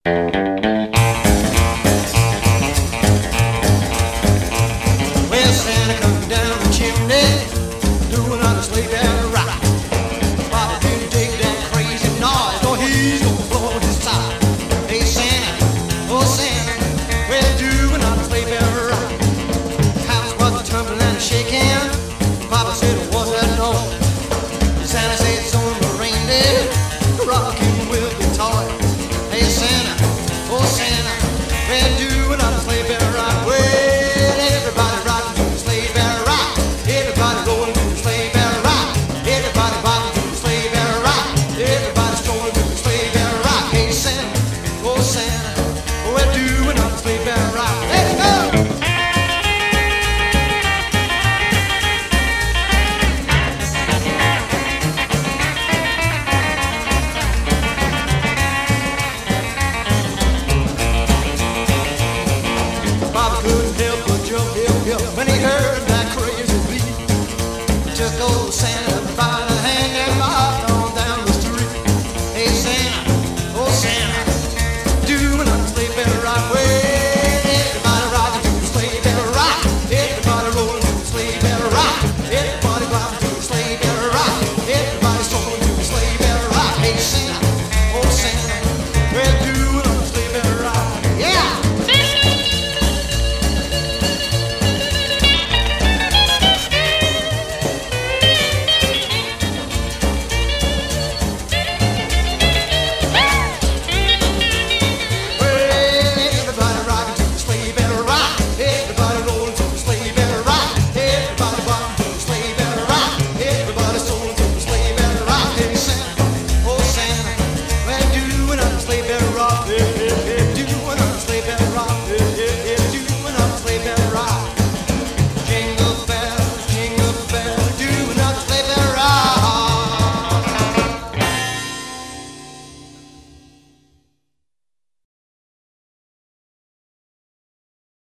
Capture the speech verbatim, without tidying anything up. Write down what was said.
Well, Santa come down the chimney, doing on the sleigh bell rock. Papa didn't dig that crazy noise, no, he's gonna blow his top. Hey Santa, oh Santa, we're doing on the sleigh bell rock. House was tumbling and shaking. Papa said, what's that noise? Santa said, it's on the reindeer, rocking with the toys. Hey Santa, oh Santa, we're doing on the sleigh bell rock. Well, everybody rocking to the sleigh bell rock. Everybody rolling to the sleigh bell rock. Everybody rocking to the sleigh bell rock. Everybody strolling to the sleigh bell rock. Hey Santa, oh Santa,